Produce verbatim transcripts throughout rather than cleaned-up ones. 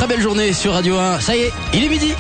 très belle journée sur Radio un. Ça y est, il est midi.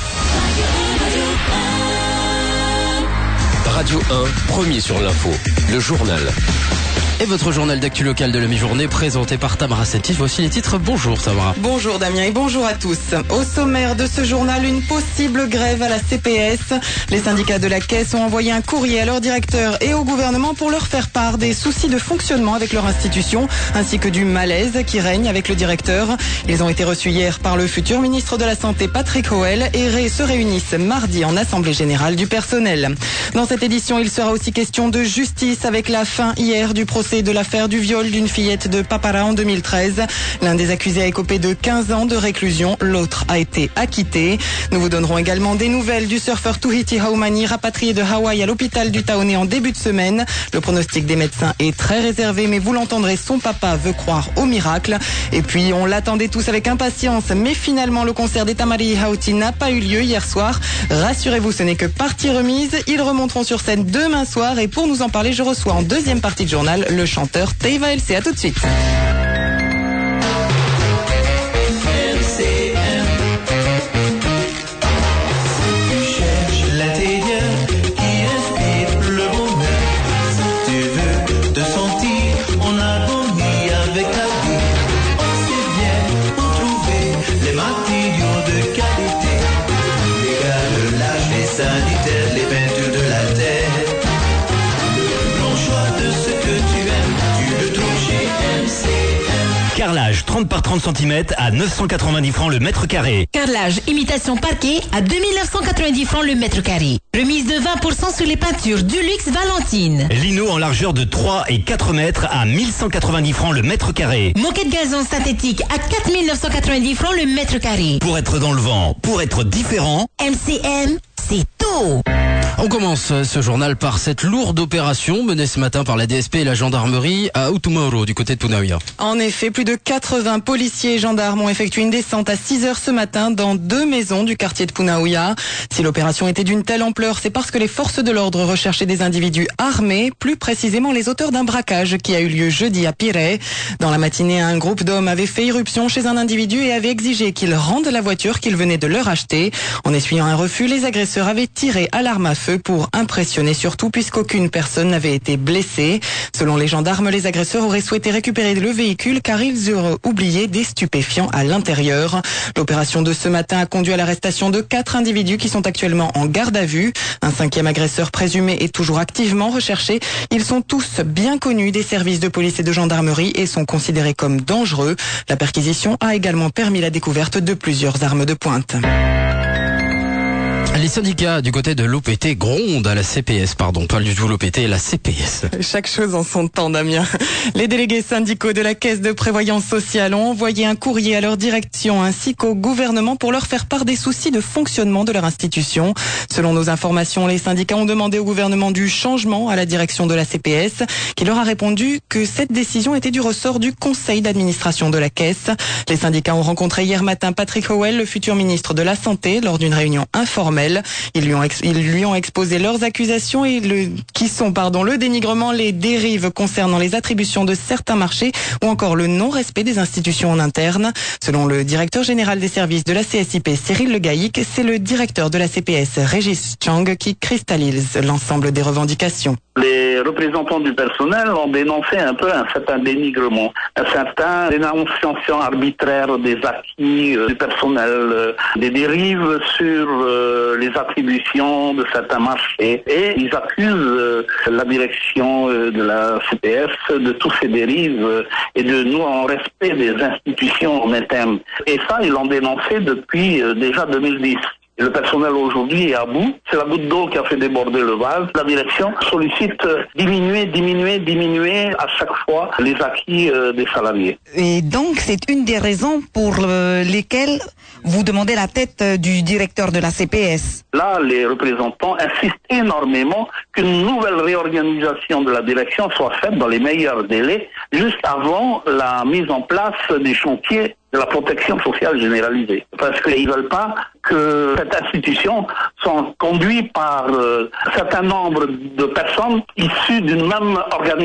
Radio un, premier sur l'info, le journal. Et votre journal d'actu local de la mi-journée présenté par Tamara Sétif. Voici les titres. Bonjour Tamara. Bonjour Damien et bonjour à tous. Au sommaire de ce journal, une possible grève à la C P S. Les syndicats de la Caisse ont envoyé un courrier à leur directeur et au gouvernement pour leur faire part des soucis de fonctionnement avec leur institution, ainsi que du malaise qui règne avec le directeur. Ils ont été reçus hier par le futur ministre de la Santé Patrick Hoël et se réunissent mardi en Assemblée Générale du personnel. Dans cette édition, il sera aussi question de justice avec la fin hier du procès de l'affaire du viol d'une fillette de Papara en deux mille treize. L'un des accusés a écopé de quinze ans de réclusion, l'autre a été acquitté. Nous vous donnerons également des nouvelles du surfeur Tuhiti Haumani, rapatrié de Hawaï à l'hôpital du Taoné en début de semaine. Le pronostic des médecins est très réservé, mais vous l'entendrez, son papa veut croire au miracle. Et puis, on l'attendait tous avec impatience, mais finalement, le concert des Tamari Hauti n'a pas eu lieu hier soir. Rassurez-vous, ce n'est que partie remise. Ils remonteront sur scène demain soir et pour nous en parler, je reçois en deuxième partie de journal le chanteur Teiva L C. À tout de suite. Carrelage trente par trente centimètres à neuf cent quatre-vingt-dix francs le mètre carré. Carrelage imitation parquet à deux mille neuf cent quatre-vingt-dix francs le mètre carré. Remise de vingt pour cent sur les peintures Dulux Valentine. Lino en largeur de trois et quatre mètres à mille cent quatre-vingt-dix francs le mètre carré. Moquette gazon synthétique à quatre mille neuf cent quatre-vingt-dix francs le mètre carré. Pour être dans le vent, pour être différent, M C M, c'est tout. On commence ce journal par cette lourde opération menée ce matin par la D S P et la gendarmerie à Utumoro, du côté de Punaouia. En effet, plus de quatre-vingts policiers et gendarmes ont effectué une descente à six heures ce matin dans deux maisons du quartier de Punaouia. Si l'opération était d'une telle ampleur, c'est parce que les forces de l'ordre recherchaient des individus armés, plus précisément les auteurs d'un braquage qui a eu lieu jeudi à Pirée. Dans la matinée, un groupe d'hommes avait fait irruption chez un individu et avait exigé qu'il rende la voiture qu'il venait de leur acheter. En essuyant un refus, les agresseurs avaient tiré à l'arme à feu pour impressionner surtout puisqu'aucune personne n'avait été blessée. Selon les gendarmes, les agresseurs auraient souhaité récupérer le véhicule car ils auraient oublié des stupéfiants à l'intérieur. L'opération de ce matin a conduit à l'arrestation de quatre individus qui sont actuellement en garde à vue. Un cinquième agresseur présumé est toujours activement recherché. Ils sont tous bien connus des services de police et de gendarmerie et sont considérés comme dangereux. La perquisition a également permis la découverte de plusieurs armes de pointe. Les syndicats du côté de l'O P T grondent à la C P S, pardon, pas du tout l'O P T, la C P S. Chaque chose en son temps, Damien. Les délégués syndicaux de la Caisse de prévoyance sociale ont envoyé un courrier à leur direction ainsi qu'au gouvernement pour leur faire part des soucis de fonctionnement de leur institution. Selon nos informations, les syndicats ont demandé au gouvernement du changement à la direction de la C P S, qui leur a répondu que cette décision était du ressort du conseil d'administration de la Caisse. Les syndicats ont rencontré hier matin Patrick Hoël, le futur ministre de la Santé, lors d'une réunion informelle. Ils lui ont, ex- ils lui ont exposé leurs accusations et le, qui sont pardon, le dénigrement, les dérives concernant les attributions de certains marchés ou encore le non-respect des institutions en interne. Selon le directeur général des services de la C S I P, Cyril Le Gaïc, c'est le directeur de la C P S, Régis Chang, qui cristallise l'ensemble des revendications. Les représentants du personnel ont dénoncé un peu un certain dénigrement, un certain dénonciation arbitraire des acquis euh, du personnel, euh, des dérives sur euh, les attributions de certains marchés. Et ils accusent euh, la direction euh, de la C P S de toutes ces dérives euh, et de nous en respect des institutions en interne. Et ça, ils l'ont dénoncé depuis euh, déjà deux mille dix. Le personnel aujourd'hui est à bout. C'est la goutte d'eau qui a fait déborder le vase. La direction sollicite diminuer, diminuer, diminuer à chaque fois les acquis euh, des salariés. Et donc, c'est une des raisons pour euh, lesquelles vous demandez la tête euh, du directeur de la C P S. Là, les représentants insistent énormément qu'une nouvelle réorganisation de la direction soit faite dans les meilleurs délais, juste avant la mise en place des chantiers de la protection sociale généralisée. Parce qu'ils ne veulent pas que cette institution soit conduite par euh, un certain nombre de personnes issues d'une même organisme.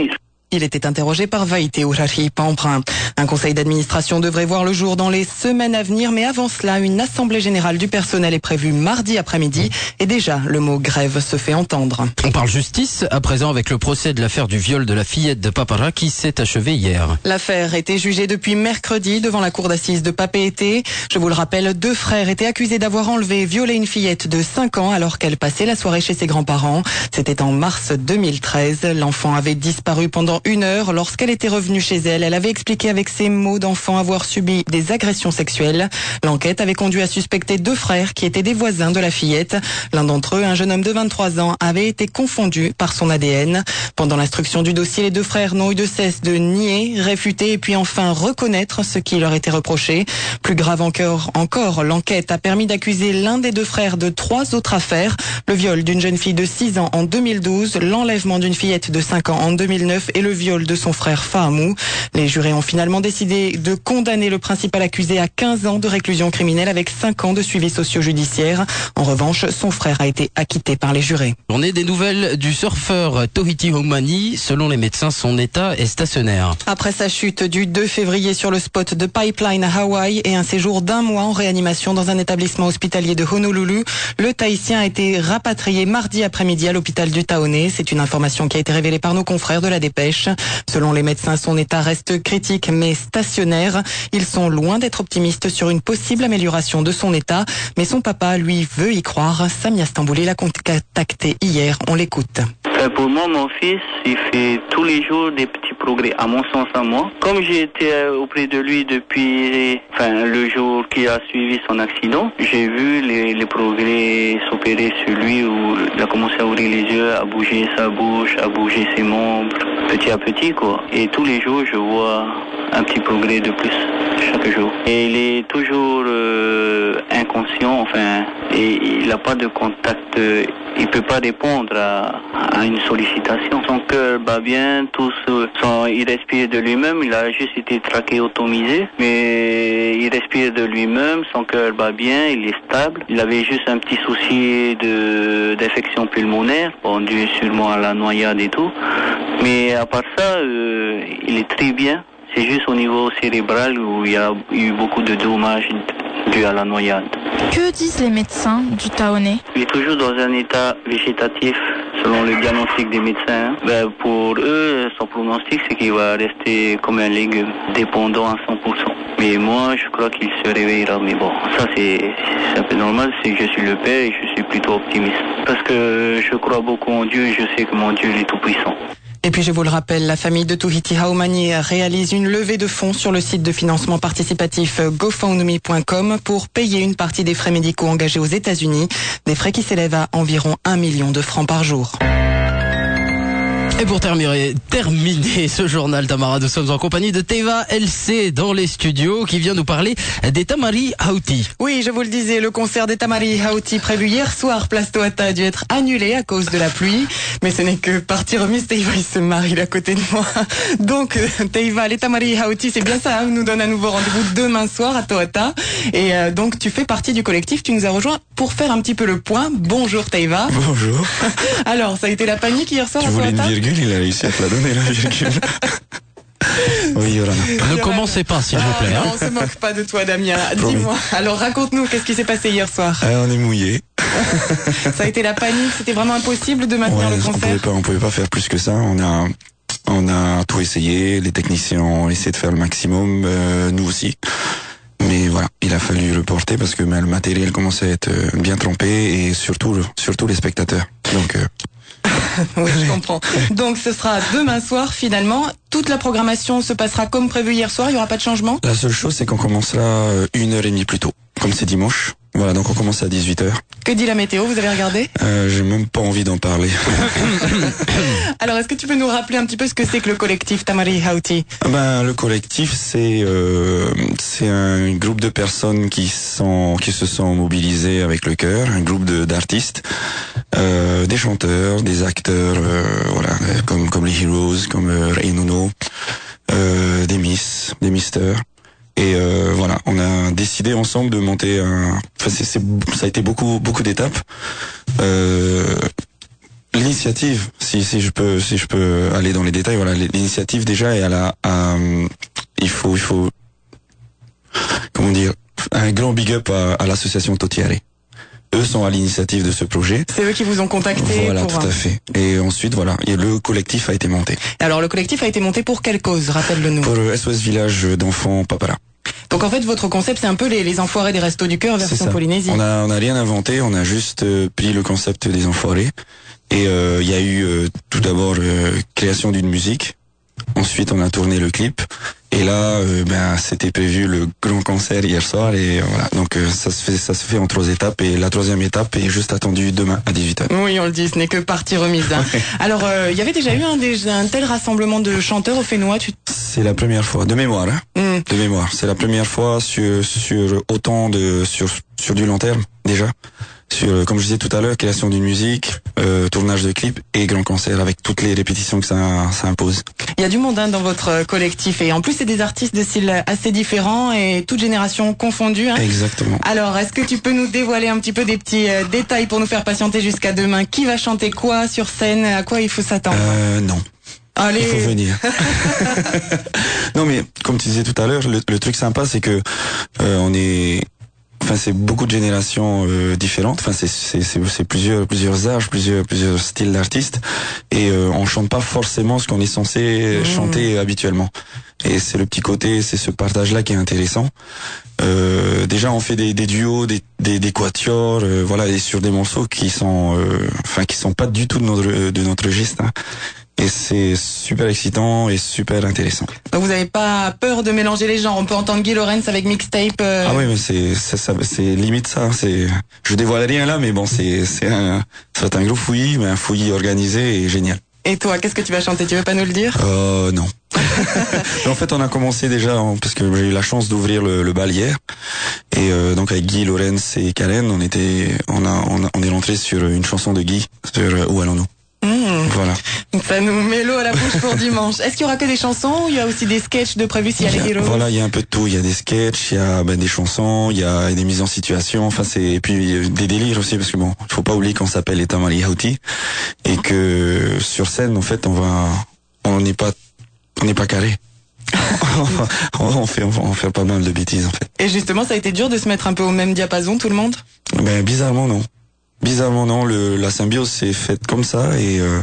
Il était interrogé par Vaïté Ourari Pamprin. Un conseil d'administration devrait voir le jour dans les semaines à venir, mais avant cela, une assemblée générale du personnel est prévue mardi après-midi et déjà le mot grève se fait entendre. On parle justice à présent avec le procès de l'affaire du viol de la fillette de Papara qui s'est achevé hier. L'affaire était jugée depuis mercredi devant la cour d'assises de Papeete. Je vous le rappelle, deux frères étaient accusés d'avoir enlevé et violé une fillette de cinq ans alors qu'elle passait la soirée chez ses grands-parents. C'était en mars deux mille treize. L'enfant avait disparu pendant une heure. Lorsqu'elle était revenue chez elle, elle avait expliqué avec ses mots d'enfant avoir subi des agressions sexuelles. L'enquête avait conduit à suspecter deux frères qui étaient des voisins de la fillette. L'un d'entre eux, un jeune homme de vingt-trois ans, avait été confondu par son A D N. Pendant l'instruction du dossier, les deux frères n'ont eu de cesse de nier, réfuter et puis enfin reconnaître ce qui leur était reproché. Plus grave encore, encore, l'enquête a permis d'accuser l'un des deux frères de trois autres affaires. Le viol d'une jeune fille de six ans en deux mille douze, l'enlèvement d'une fillette de cinq ans en deux mille neuf et le viol de son frère Fahamou. Les jurés ont finalement décidé de condamner le principal accusé à quinze ans de réclusion criminelle avec cinq ans de suivi socio-judiciaire. En revanche, son frère a été acquitté par les jurés. On est des nouvelles du surfeur Tohiti Haumani. Selon les médecins, son état est stationnaire. Après sa chute du deux février sur le spot de Pipeline à Hawaï et un séjour d'un mois en réanimation dans un établissement hospitalier de Honolulu, le Tahitien a été rapatrié mardi après-midi à l'hôpital du Taoné. C'est une information qui a été révélée par nos confrères de la Dépêche. Selon les médecins, son état reste critique mais stationnaire. Ils sont loin d'être optimistes sur une possible amélioration de son état, mais son papa, lui, veut y croire. Samia Stambouli l'a contacté hier. On l'écoute. Pour moi, mon fils, il fait tous les jours des petits progrès, à mon sens, à moi. Comme j'ai été auprès de lui depuis enfin, le jour qui a suivi son accident, j'ai vu les, les progrès s'opérer sur lui, où il a commencé à ouvrir les yeux, à bouger sa bouche, à bouger ses membres, petit à petit, quoi. Et tous les jours, je vois un petit progrès de plus, chaque jour. Et il est toujours euh, inconscient, enfin, et il n'a pas de contact, euh, il peut pas répondre à, à une sollicitation. Son cœur bat bien, tout ce, son, il respire de lui-même, il a juste été trachéotomisé, mais il respire de lui-même, son cœur bat bien, il est stable. Il avait juste un petit souci de d'infection pulmonaire, bon, dû sûrement à la noyade et tout, mais à part ça, euh, il est très bien. C'est juste au niveau cérébral où il y a eu beaucoup de dommages dus à la noyade. Que disent les médecins du Taoné? Il est toujours dans un état végétatif, selon le diagnostic des médecins. Ben, pour eux, son pronostic, c'est qu'il va rester comme un légume, dépendant à cent pour cent. Mais moi, je crois qu'il se réveillera. Mais bon, ça c'est, c'est un peu normal, c'est que je suis le père et je suis plutôt optimiste. Parce que je crois beaucoup en Dieu et je sais que mon Dieu il est tout puissant. Et puis je vous le rappelle, la famille de Tohiti Haumani réalise une levée de fonds sur le site de financement participatif GoFundMe point com pour payer une partie des frais médicaux engagés aux États-Unis, des frais qui s'élèvent à environ un million de francs par jour. Et pour terminer, terminer ce journal, Tamara, nous sommes en compagnie de Teva L C dans les studios qui vient nous parler des Tamari Hauti. Oui, je vous le disais, le concert des Tamari Hauti prévu hier soir, place Toata, a dû être annulé à cause de la pluie. Mais ce n'est que partie remise, Teva, il se marie à côté de moi. Donc, Teva, les Tamari Hauti, c'est bien ça, hein, nous donne à nouveau rendez-vous demain soir à Toata. Et euh, donc, tu fais partie du collectif, tu nous as rejoint pour faire un petit peu le point. Bonjour Teva. Bonjour. Alors, ça a été la panique hier soir tu à Toata? Tu voulais une virgule, il a réussi à te la donner, la virgule. Oui, Yorana. Ne commencez pas, s'il vous plaît. Ah, Hein. non, on se moque pas de toi, Damien. Dis-moi. Alors, raconte-nous, qu'est-ce qui s'est passé hier soir? Ah, on est mouillé. Ça a été la panique, c'était vraiment impossible de maintenir ouais, le concert. On pouvait pas, on pouvait pas faire plus que ça. On a, on a tout essayé. Les techniciens ont essayé de faire le maximum, euh, nous aussi. Mais voilà, il a fallu reporter parce que ben, le matériel commençait à être bien trempé et surtout, surtout les spectateurs. Donc. Euh, oui, je comprends. Donc ce sera demain soir finalement. Toute la programmation se passera comme prévu hier soir, il n'y aura pas de changement? La seule chose, c'est qu'on commencera une heure et demie plus tôt, comme c'est dimanche. Voilà, donc on commence à dix-huit heures. Que dit la météo, vous avez regardé? euh, J'ai même pas envie d'en parler. Alors, est-ce que tu peux nous rappeler un petit peu ce que c'est que le collectif Tamari Hauti? Ben, le collectif, c'est euh, c'est un groupe de personnes qui sont qui se sont mobilisées avec le cœur, un groupe de d'artistes, euh, des chanteurs, des acteurs, euh, voilà, comme comme les Heroes, comme euh, Ray Nuno, euh, des Miss, des Misters. Et euh, voilà, on a décidé ensemble de monter un. Enfin, c'est, c'est, ça a été beaucoup, beaucoup d'étapes. Euh, L'initiative, si si je peux si je peux aller dans les détails, voilà, l'initiative déjà est à la à, il faut il faut comment dire un grand big up à, à l'association Totiare. Eux sont à l'initiative de ce projet. C'est eux qui vous ont contacté. Voilà, pour... tout à fait. Et ensuite, voilà, et le collectif a été monté. Alors, le collectif a été monté pour quelle cause? Rappelle-le-nous. Pour le S O S Village d'enfants Papara. Donc, en fait, votre concept, c'est un peu les, les enfoirés des Restos du Cœur version Polynésie. On a, on a rien inventé, on a juste euh, pris le concept des enfoirés. Et il euh, y a eu euh, tout d'abord euh, création d'une musique. Ensuite, on a tourné le clip. Et là, euh, ben, c'était prévu le grand concert hier soir et euh, voilà. Donc euh, ça se fait, ça se fait en trois étapes et la troisième étape est juste attendue demain à dix-huit heures. Oui, on le dit, ce n'est que partie remise. Hein. Alors, il euh, y avait déjà eu un, déjà, un tel rassemblement de chanteurs au Fénois. Tu... C'est la première fois, de mémoire, hein. Mm. De mémoire. C'est la première fois sur sur autant de sur sur du long terme déjà. Sur, comme je disais tout à l'heure, création d'une musique, euh, tournage de clip et grand concert avec toutes les répétitions que ça, ça impose. Il y a du monde hein, dans votre collectif et en plus c'est des artistes de styles assez différents et toutes générations confondues. Hein. Exactement. Alors est-ce que tu peux nous dévoiler un petit peu des petits euh, détails pour nous faire patienter jusqu'à demain? Qui va chanter quoi sur scène? À quoi il faut s'attendre? Euh, non. Allez. Il faut venir. Non mais comme tu disais tout à l'heure, le, le truc sympa c'est que euh, on est... Enfin, c'est beaucoup de générations euh, différentes. Enfin, c'est c'est c'est plusieurs plusieurs âges, plusieurs plusieurs styles d'artistes, et euh, on chante pas forcément ce qu'on est censé mmh. chanter habituellement. Et c'est le petit côté, c'est ce partage-là qui est intéressant. Euh, déjà, on fait des, des duos, des des, des quatuors, euh, voilà, et sur des morceaux qui sont, euh, enfin, qui sont pas du tout de notre de notre registre. Hein. Et c'est super excitant et super intéressant. Donc vous n'avez pas peur de mélanger les genres? On peut entendre Guy Lorenz avec mixtape. Euh... Ah oui, mais c'est c'est ça, c'est limite ça. C'est, je dévoile rien là, mais bon, c'est c'est un, ça va être un gros fouillis, mais un fouillis organisé et génial. Et toi, qu'est-ce que tu vas chanter? Tu veux pas nous le dire? Euh non. En fait, on a commencé déjà parce que j'ai eu la chance d'ouvrir le, le bal hier, et euh, donc avec Guy Lorenz et Karen, on était, on a on, a, on est rentré sur une chanson de Guy sur euh, Où allons-nous. Mmh. Voilà. Ça nous met l'eau à la bouche pour dimanche. Est-ce qu'il y aura que des chansons ou il y a aussi des sketchs de prévus s'il y a, y a les héros? Voilà, il y a un peu de tout. Il y a des sketchs, il y a ben, des chansons, il y a des mises en situation. Enfin, c'est et puis des délires aussi parce que bon, il faut pas oublier qu'on s'appelle les Tamari Hauti et que sur scène, en fait, on va, on n'est pas, on n'est pas carré. on fait, on va faire pas mal de bêtises en fait. Et justement, ça a été dur de se mettre un peu au même diapason, tout le monde? Ben bizarrement non. Bizarrement non, le, la symbiose s'est faite comme ça et euh,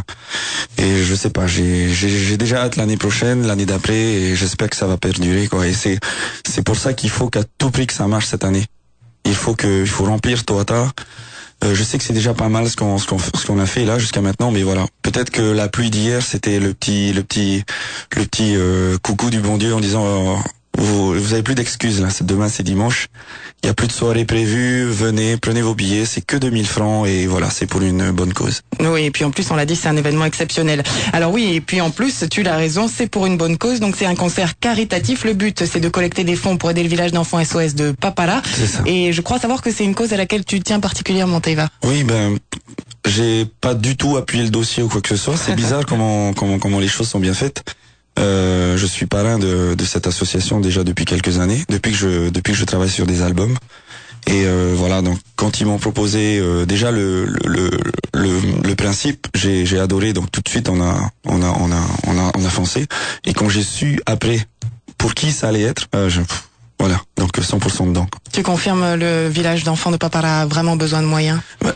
et je sais pas, j'ai j'ai déjà hâte l'année prochaine, l'année d'après et j'espère que ça va perdurer quoi. Et c'est c'est pour ça qu'il faut qu'à tout prix que ça marche cette année. Il faut que il faut remplir Toata. Euh, je sais que c'est déjà pas mal ce qu'on ce qu'on ce qu'on a fait là jusqu'à maintenant, mais voilà. Peut-être que la pluie d'hier c'était le petit le petit le petit euh, coucou du bon Dieu en disant euh, vous vous avez plus d'excuses là. Demain c'est dimanche. Il y a plus de soirées prévues, venez, prenez vos billets, c'est que deux mille francs et voilà, c'est pour une bonne cause. Oui, et puis en plus, on l'a dit, c'est un événement exceptionnel. Alors oui, et puis en plus, tu l'as raison, c'est pour une bonne cause, donc c'est un concert caritatif. Le but, c'est de collecter des fonds pour aider le village d'enfants S O S de Papara. C'est ça. Et je crois savoir que c'est une cause à laquelle tu tiens particulièrement, Teva. Oui, ben, j'ai pas du tout appuyé le dossier ou quoi que ce soit. C'est bizarre comment, comment, comment les choses sont bien faites. Euh, je suis parrain de, de cette association déjà depuis quelques années, depuis que je depuis que je travaille sur des albums. Et euh, voilà, donc quand ils m'ont proposé euh, déjà le le le, le principe, j'ai j'ai adoré. Donc tout de suite on a on a on a on a on a foncé. Et quand j'ai su après pour qui ça allait être, euh, je, voilà, donc cent pour cent dedans. Tu confirmes le village d'enfants de Papara a vraiment besoin de moyens? Bah,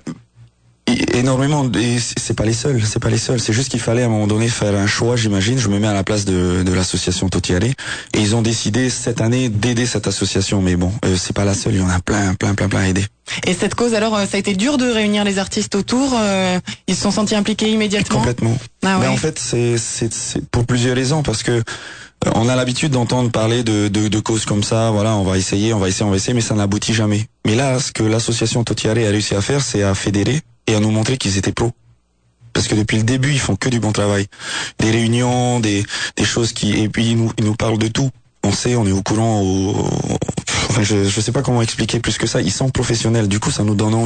énormément, et c'est pas les seuls, c'est pas les seuls. C'est juste qu'il fallait à un moment donné faire un choix, j'imagine. Je me mets à la place de, de l'association Totiare et ils ont décidé cette année d'aider cette association. Mais bon, euh, c'est pas la seule, il y en a plein, plein, plein, plein à aider. Et cette cause, alors, ça a été dur de réunir les artistes autour. Euh, ils se sont sentis impliqués immédiatement. Complètement. Ah ouais. Ben en fait, c'est c'est c'est pour plusieurs raisons parce que on a l'habitude d'entendre parler de, de, de causes comme ça, voilà, on va essayer, on va essayer, on va essayer, mais ça n'aboutit jamais. Mais là, ce que l'association Totiare a réussi à faire, c'est à fédérer et à nous montrer qu'ils étaient pros. Parce que depuis le début, ils font que du bon travail. Des réunions, des, des choses qui, et puis ils nous, ils nous parlent de tout. On sait, on est au courant, au, au, enfin, je, je sais pas comment expliquer plus que ça. Ils sont professionnels. Du coup, ça nous donne envie.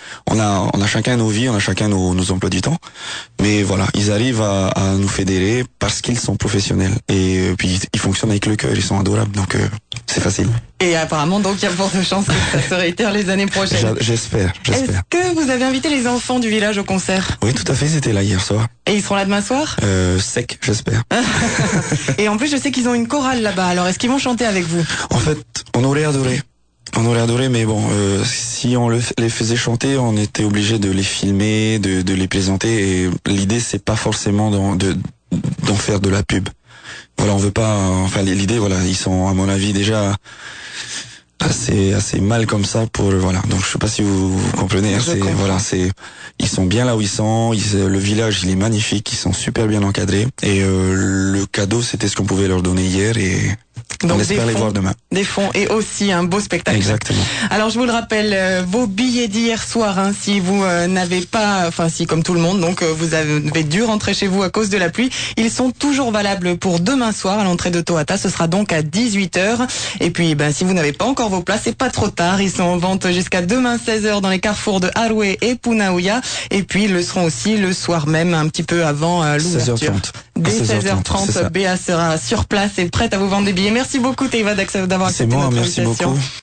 on a, on a chacun nos vies, on a chacun nos, nos emplois du temps. Mais voilà, ils arrivent à, à nous fédérer parce qu'ils sont professionnels. Et euh, puis ils fonctionnent avec le cœur, ils sont adorables, donc euh, c'est facile. Et apparemment, donc, il y a fort de chances que ça se réitère les années prochaines. J'a- J'espère, j'espère. Est-ce que vous avez invité les enfants du village au concert? Oui, tout à fait, c'était là hier soir. Et ils seront là demain soir? Euh, sec, j'espère. Et en plus, je sais qu'ils ont une chorale là-bas. Alors, est-ce qu'ils vont chanter avec vous? En fait, on aurait adoré. On aurait adoré, mais bon, euh, si on le, les faisait chanter, on était obligé de les filmer, de, de les présenter. Et l'idée, c'est pas forcément d'en, de, d'en faire de la pub. Voilà, on veut pas. Enfin, l'idée, voilà, ils sont, à mon avis, déjà assez assez mal comme ça pour voilà. Donc, je sais pas si vous, vous comprenez. Hein, c'est voilà, c'est ils sont bien là où ils sont. Ils, le village, il est magnifique. Ils sont super bien encadrés. Et euh, le cadeau, c'était ce qu'on pouvait leur donner hier et. Donc on espère les voir demain. Des fonds et aussi un beau spectacle. Exactement. Alors je vous le rappelle, euh, vos billets d'hier soir, hein, si vous euh, n'avez pas, enfin si comme tout le monde, donc euh, vous avez dû rentrer chez vous à cause de la pluie, ils sont toujours valables pour demain soir à l'entrée de Tohata. Ce sera donc à dix-huit heures. Et puis ben, si vous n'avez pas encore vos places, c'est pas trop tard. Ils sont en vente jusqu'à demain seize heures dans les carrefours de Haroué et Punaouia. Et puis ils le seront aussi le soir même, un petit peu avant euh, l'ouverture. seize heures trente. Dès seize heures trente, Béa sera sur place et prête à vous vendre des billets. Merci beaucoup Teiva d'avoir accepté notre invitation. C'est moi, merci beaucoup.